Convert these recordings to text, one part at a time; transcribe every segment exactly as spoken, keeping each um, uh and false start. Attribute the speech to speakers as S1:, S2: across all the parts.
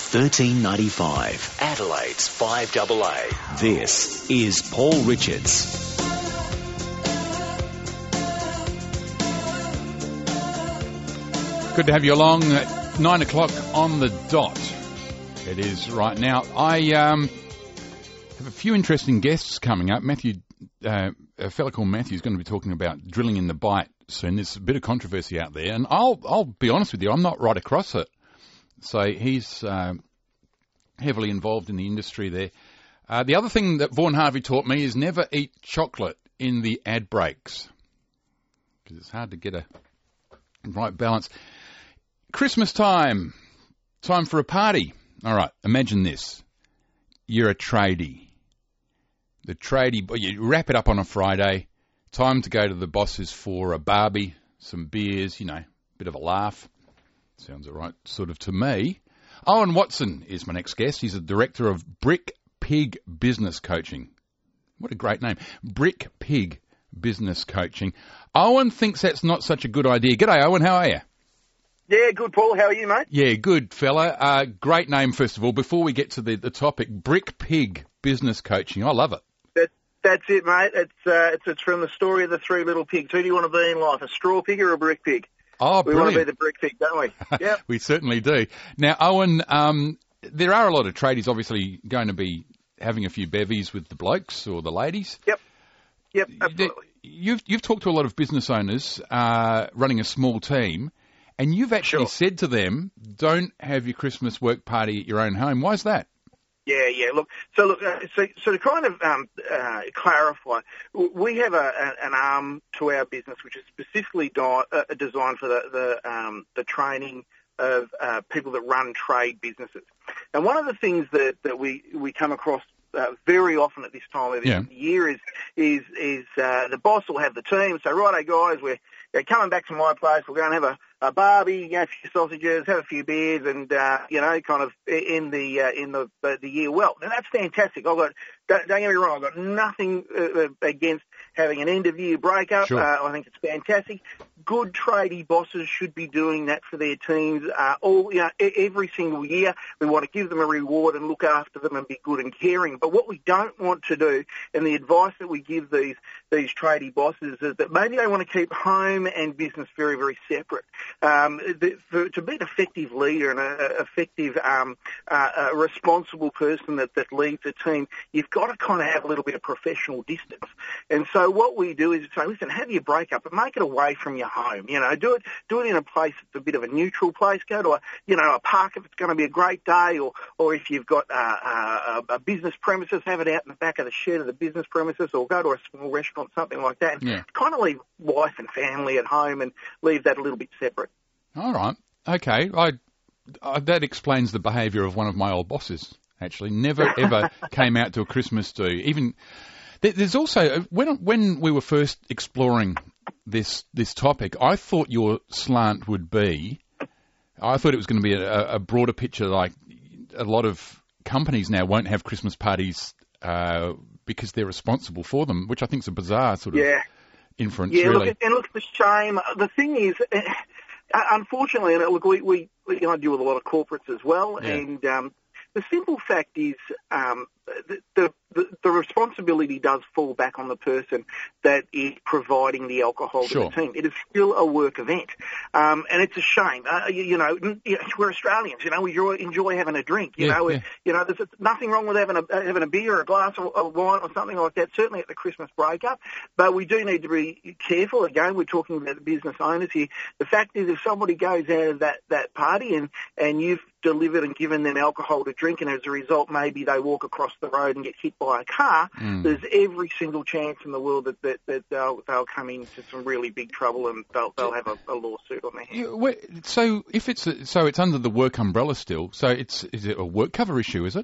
S1: thirteen ninety-five.
S2: Adelaide's five A A.
S1: This is Paul Richards.
S3: Good to have you along at nine o'clock on the dot. It is right now. I um, have a few interesting guests coming up. Matthew, uh, a fellow called Matthew is going to be talking about drilling in the bite soon. There's a bit of controversy out there, and I'll I'll be honest with you, I'm not right across it. So he's uh, heavily involved in the industry there. Uh, the other thing that Vaughan Harvey taught me is never eat chocolate in the ad breaks, because it's hard to get a right balance. Christmas time, time for a party. All right, imagine this. You're a tradie. The tradie, you wrap it up on a Friday, time to go to the bosses for a barbie, some beers, you know, bit of a laugh. Sounds all right, sort of to me. Owen Watson is my next guest. He's the director of Brick Pig Business Coaching. What a great name. Brick Pig Business Coaching. Owen thinks that's not such a good idea. G'day, Owen. How are you?
S4: Yeah, good, Paul. How are you, mate?
S3: Yeah, good, fella. Uh, great name, first of all. Before we get to the, the topic, Brick Pig Business Coaching. I love it.
S4: That, that's it, mate. It's, uh, it's it's from the story of the three little pigs. Who do you want to be in life, a straw pig or a brick pig?
S3: Oh,
S4: we
S3: brilliant.
S4: want to be the brick pig, don't we? Yeah,
S3: we certainly do. Now, Owen, um, there are a lot of tradies obviously going to be having a few bevies with the blokes or the ladies.
S4: Yep. Yep, absolutely.
S3: You've you've talked to a lot of business owners uh, running a small team. And you've actually
S4: Sure.
S3: said to them, don't have your Christmas work party at your own home. Why is that?
S4: Yeah, yeah. Look, so look, uh, so, so to kind of um, uh, clarify, w- we have a, a, an arm to our business which is specifically di- uh, designed for the the, um, the training of uh, people that run trade businesses. And one of the things that, that we, we come across uh, very often at this time of
S3: Yeah.
S4: the year is is is uh, the boss will have the team say, righto guys, we're They're coming back to my place. We'll go and have a, a barbie, have a few sausages, have a few beers, and uh, you know, kind of in the uh, in the, the the year well. And that's fantastic. I've got don't, don't get me wrong. I've got nothing uh, against having an end of year breakup.
S3: Sure.
S4: Uh, I think it's fantastic. Good tradie bosses should be doing that for their teams uh, all you know every single year. We want to give them a reward and look after them and be good and caring. But what we don't want to do, and the advice that we give these these tradie bosses, is that maybe they want to keep home and business very, very separate. Um, the, for, to be an effective leader and an effective, um, uh, a responsible person that, that leads a team, you've got to kind of have a little bit of professional distance. And so what we do is say, listen, have your breakup, but make it away from your home. You know, do it, do it in a place that's a bit of a neutral place. Go to a, you know, a park if it's going to be a great day, or, or if you've got uh, a, a business premises, have it out in the back of the shed of the business premises, or go to a small restaurant, something like that.
S3: Yeah.
S4: Kind of leave wife and family at home and leave that a little bit separate.
S3: All right. Okay. I, I, that explains the behaviour of one of my old bosses, actually. Never, ever came out to a Christmas do. Even there, there's also, when when we were first exploring this this topic, I thought your slant would be, I thought it was going to be a, a broader picture, like a lot of companies now won't have Christmas parties uh, because they're responsible for them, which I think is a bizarre sort of
S4: yeah.
S3: inference,
S4: yeah,
S3: really.
S4: look, and look, it's a shame. The thing is, uh, unfortunately, and look, we, we you know, I deal with a lot of corporates as well,
S3: Yeah.
S4: and um, the simple fact is um, the, the, the, the responsibility does fall back on the person that is providing the alcohol
S3: Sure.
S4: to the team. It is still a work event, um, and it's a shame. Uh, you, you know, we're Australians. You know, we enjoy, enjoy having a drink. You
S3: Yeah,
S4: know,
S3: yeah.
S4: you know, there's nothing wrong with having a having a beer or a glass of, of wine or something like that. Certainly at the Christmas breakup, but we do need to be careful. Again, we're talking about the business owners here. The fact is, if somebody goes out of that that party and and you've delivered and given them alcohol to drink, and as a result maybe they walk across the road and get hit by a car,
S3: Mm.
S4: there's every single chance in the world that, that, that they'll, they'll come into some really big trouble, and they'll, they'll have a, a lawsuit on their hands.
S3: Yeah, wait, so if it's a, so it's under the work umbrella still. So it's is it a work cover issue? Is it?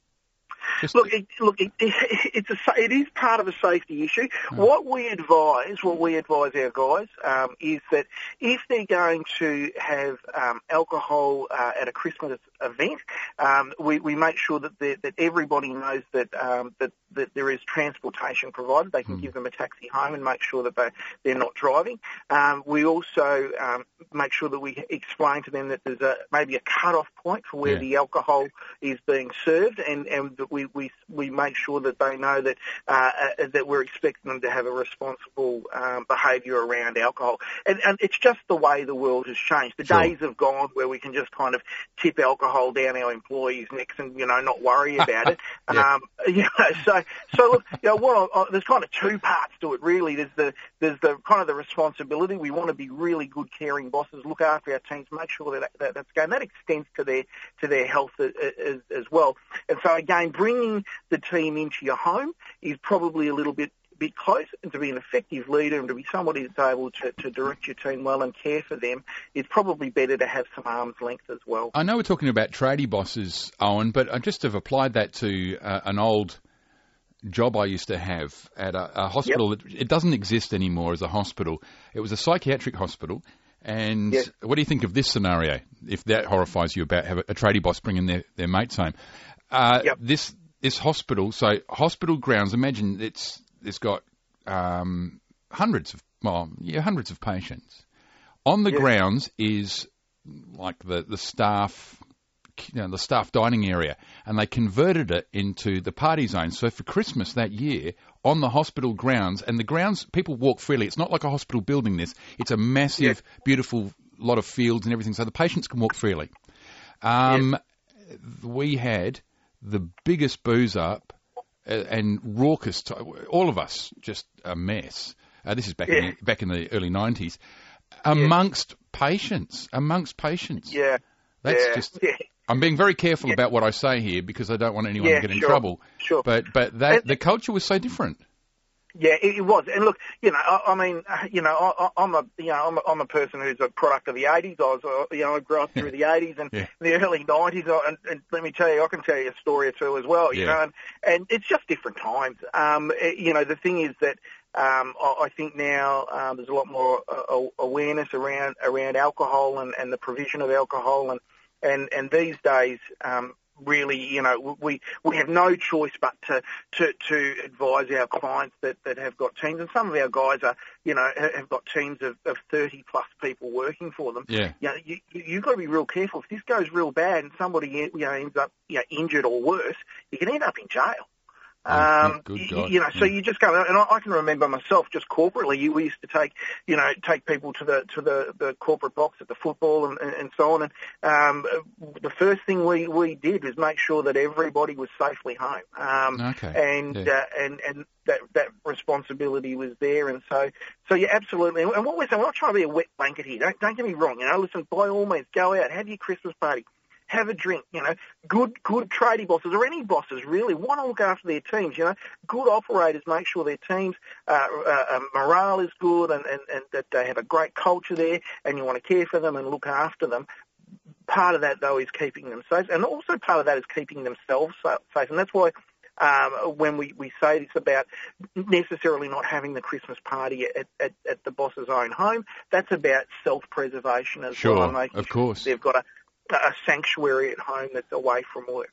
S3: Just
S4: Look, it, look, it, it's a, it is part of a safety issue.
S3: Oh.
S4: What we advise, what we advise our guys, um, is that if they're going to have um, alcohol uh, at a Christmas event. Um, we, we make sure that that everybody knows that, um, that that there is transportation provided. They can mm. give them a taxi home and make sure that they, they're not driving. Um, we also um, make sure that we explain to them that there's a maybe a cut-off point for where yeah. the alcohol is being served, and, and that we, we we make sure that they know that uh, that we're expecting them to have a responsible um, behaviour around alcohol. And, and it's just the way the world has changed. The
S3: sure.
S4: days have gone where we can just kind of tip alcohol down our employees' necks and, you know, not worry about it.
S3: yeah.
S4: Um, you know, so so look, you know, what I, I, there's kind of two parts to it really. There's the there's the kind of the responsibility. We want to be really good, caring bosses, look after our teams, make sure that, that that's going. That extends to their to their health as, as, as well. And so again, bringing the team into your home is probably a little bit bit close, and to be an effective leader and to be somebody that's able to, to direct your team well and care for them, it's probably better to have some arm's length as well.
S3: I know we're talking about tradie bosses, Owen, but I just have applied that to uh, an old job I used to have at a, a hospital.
S4: Yep.
S3: It, it doesn't exist anymore as a hospital. It was a psychiatric hospital. And
S4: yes.
S3: what do you think of this scenario, if that horrifies you, about have a, a tradie boss bringing their, their mates home? Uh,
S4: yep.
S3: This this hospital, so hospital grounds, imagine it's it's got um, hundreds of, well, yeah, hundreds of patients. On the
S4: yes.
S3: grounds is like the, the staff, you know, the staff dining area, and they converted it into the party zone. So for Christmas that year, on the hospital grounds, and the grounds, people walk freely. It's not like a hospital building this. It's a massive,
S4: yes.
S3: beautiful lot of fields and everything, so the patients can walk freely. Um, yes. We had the biggest booze up uh, and raucous, t- all of us, just a mess. Uh, this is back,
S4: yeah.
S3: in the, back in the early nineties. Amongst yeah. patients, amongst patients.
S4: Yeah.
S3: That's
S4: yeah.
S3: just...
S4: Yeah.
S3: I'm being very careful
S4: yeah.
S3: about what I say here because I don't want anyone
S4: yeah,
S3: to get in
S4: sure.
S3: trouble.
S4: Sure.
S3: But but that
S4: and,
S3: the culture was so different.
S4: Yeah, it, it was. And look, you know, I, I mean, you know, I, I'm a, you know, I'm a, I'm a person who's a product of the eighties. I was, uh, you know, I grew up through the eighties and
S3: yeah.
S4: the early nineties. And, and let me tell you, I can tell you a story or two as well. You
S3: yeah.
S4: know, and, and it's just different times. Um, it, you know, the thing is that. Um, I, I think now um, there's a lot more uh, awareness around around alcohol and, and the provision of alcohol, and and, and these days, um, really, you know, we we have no choice but to, to to advise our clients that, that have got teams, and some of our guys are, you know, have got teams of, of thirty plus people working for them.
S3: Yeah,
S4: you know, you, you've got to be real careful. If this goes real bad and somebody, you know, ends up, you know, injured or worse, you can end up in jail. Um,
S3: good
S4: you,
S3: God.
S4: you know, so
S3: yeah.
S4: you just go, and I, I can remember myself just corporately. You, we used to take, you know, take people to the to the, the corporate box at the football and, and, and so on. And um, the first thing we, we did was make sure that everybody was safely home. Um,
S3: okay.
S4: And
S3: yeah.
S4: uh, and and that that responsibility was there. And so so yeah, absolutely. And what we're saying, we're not trying to be a wet blanket here. Don't don't get me wrong. You know, listen, by all means, go out, have your Christmas party. Have a drink, you know, good good tradie bosses or any bosses really want to look after their teams, you know. Good operators make sure their teams' uh, uh, morale is good and, and, and that they have a great culture there and you want to care for them and look after them. Part of that, though, is keeping them safe, and also part of that is keeping themselves safe. And that's why um, when we, we say this about necessarily not having the Christmas party at, at, at the boss's own home, that's about self-preservation as
S3: sure,
S4: well. Sure,
S3: of course.
S4: They've got a a sanctuary at home that's away from work.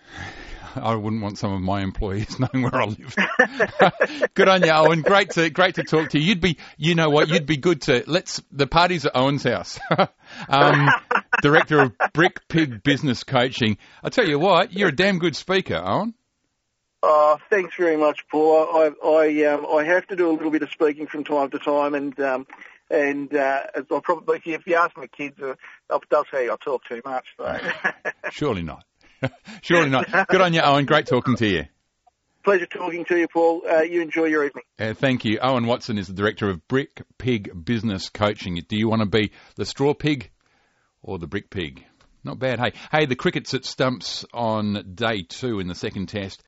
S3: I wouldn't want some of my employees knowing where I live. Good on you, Owen. Great to great to talk to you. You'd be, you know what? You'd be good to let's. The party's at Owen's house. um, Director of Brick Pig Business Coaching. I tell you what, you're a damn good speaker, Owen.
S4: Oh, thanks very much, Paul. I I um, I have to do a little bit of speaking from time to time, and. Um, And uh, I'll probably, if you ask my kids, uh, I'll, they'll tell you I talk too much. So.
S3: Surely not. Surely not. Good on you, Owen. Great talking to you.
S4: Pleasure talking to you, Paul. Uh, you enjoy your evening.
S3: Uh, thank you. Owen Watson is the Director of Brick Pig Business Coaching. Do you want to be the straw pig or the brick pig? Not bad. Hey, hey, the Crickets at Stumps on day two in the second test.